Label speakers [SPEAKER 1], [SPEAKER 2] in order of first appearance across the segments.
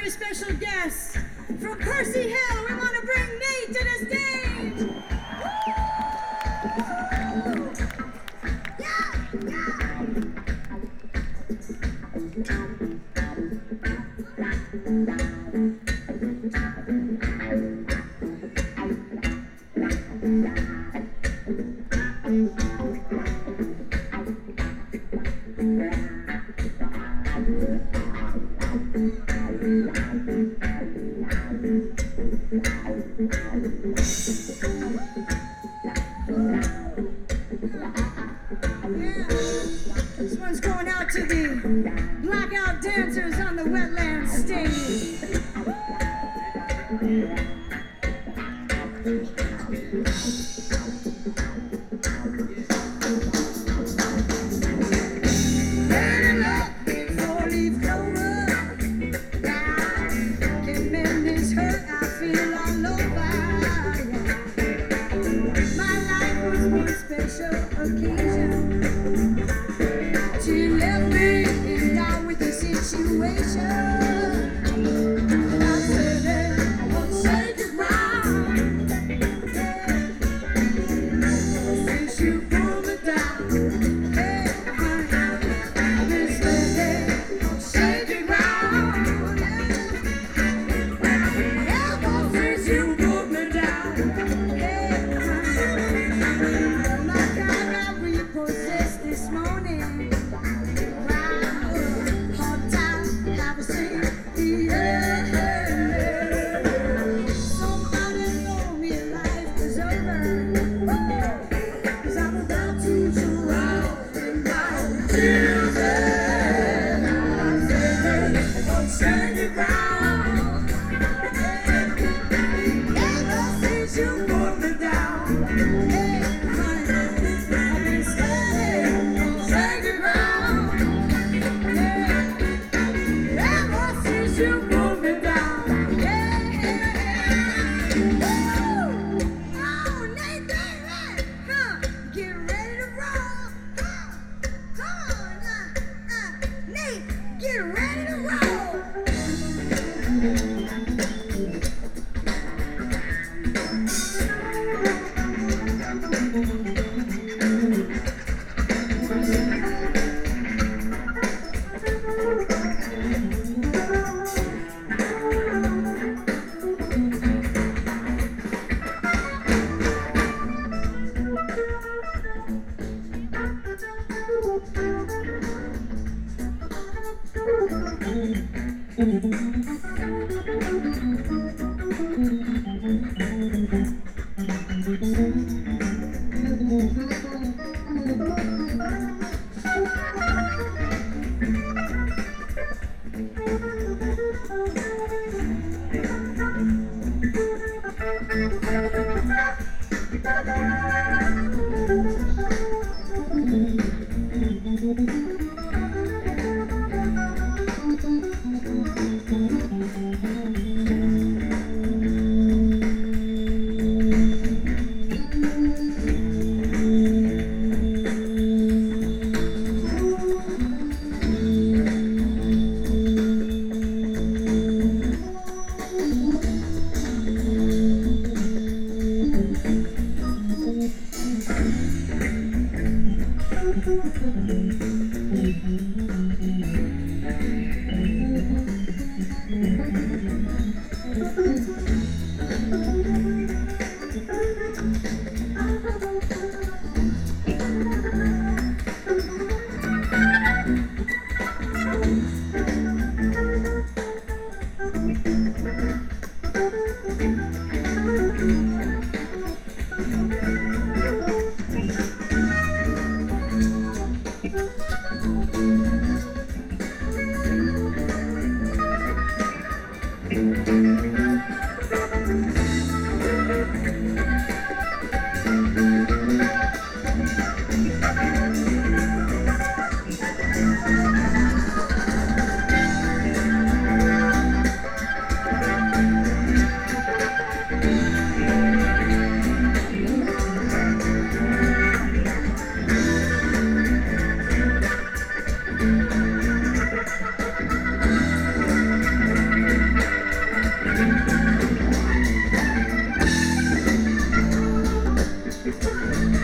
[SPEAKER 1] very special guest from Percy Hill. We want to bring Nate to the stage. This one's going out to the blackout dancers on the wetland stage.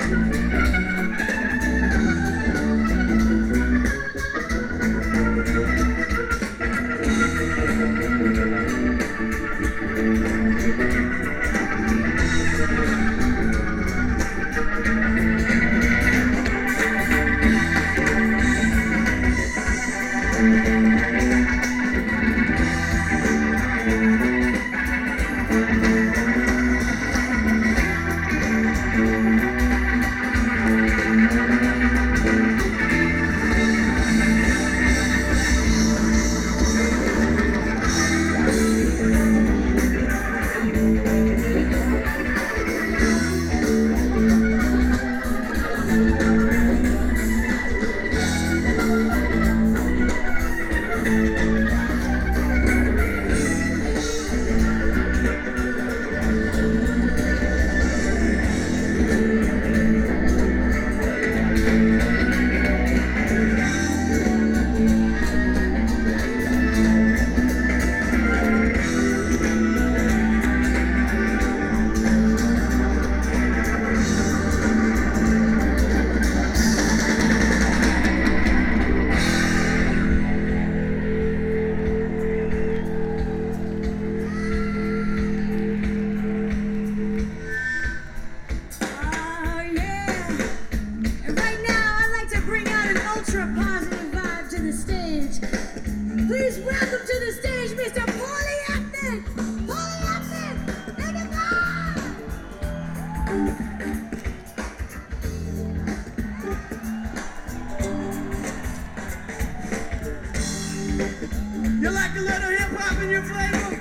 [SPEAKER 2] You like a little hip hop in your flavor?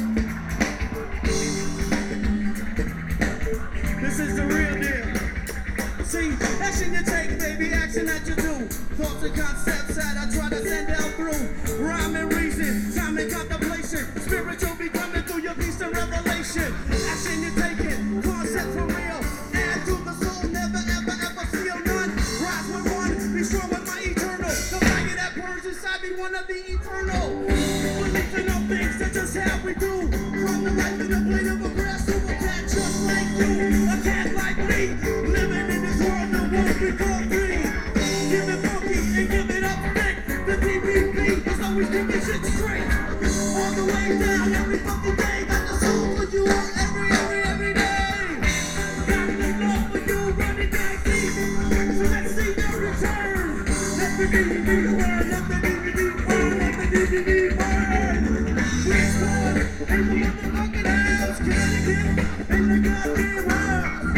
[SPEAKER 2] This is the real deal. See, action you take, baby, action that you do. Thoughts and concepts that I try to send out through. Rhyme and reason, time and contemplation. Spiritual be coming through your piece of revelation. Action you taking, concepts for real. Add to the soul, never ever ever feel none. Rise with one, be strong with my eternal. The fire that burns inside me, one of the eternal. Believe in all things, that's just how we do. From the life in the blade of a grass to a cat just like you. A cat like me, living in this world that won't be called free. Give it funky and give it up thick. The DBB is always giving shit straight. All the way down every fucking day. Got the soul for you every day. Got the love for you running back deep. So let's see your return. Let the DVD burn, let the DVD burn, let the DVD burn. Which one? In the motherfucking house, Connecticut, in the goddamn house.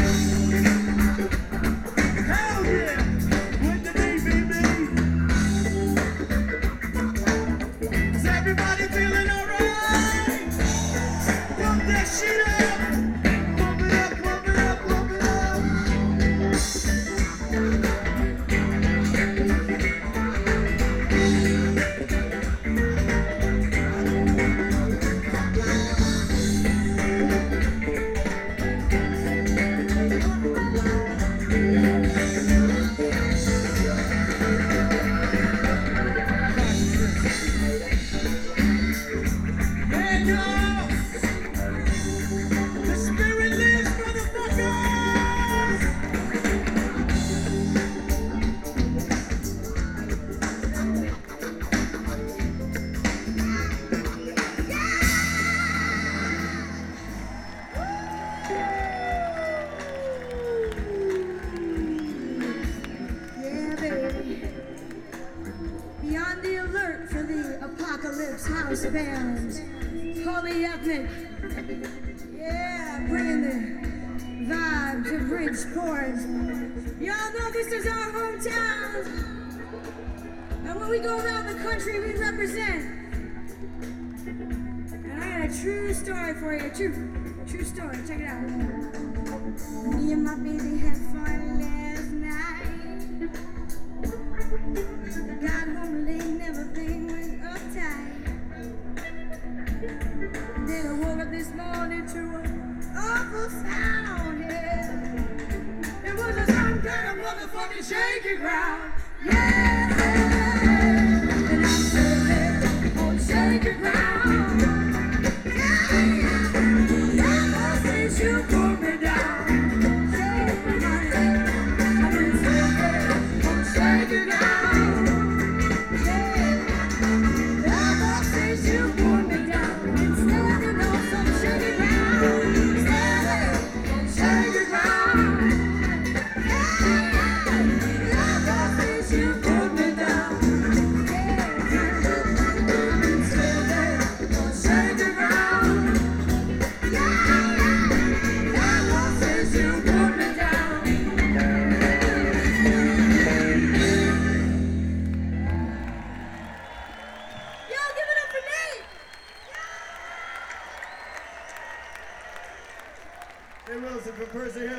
[SPEAKER 2] Hell yeah, with the DVD. Is everybody feeling alright? Pump that shit up. Pump it up, pump it up, pump it up. And y'all, the spirit lives, motherfuckers!
[SPEAKER 1] Yeah, baby. Beyond the alert for the Apocalypse House Band. Polyethnic. Yeah, bringing the vibe to Bridgeport. Y'all know this is our hometown. And when we go around the country, we represent. And I got a true story for you. True story. Check it out. Me and my baby had fun last night. Got home late and everything went uptight. Then I woke up this morning to an awful sound, yeah. It was some kind of motherfucking shaky ground, yeah. And I'm sitting on shaky ground, yeah. Ever since you put me down, yeah,
[SPEAKER 3] Percy Hill.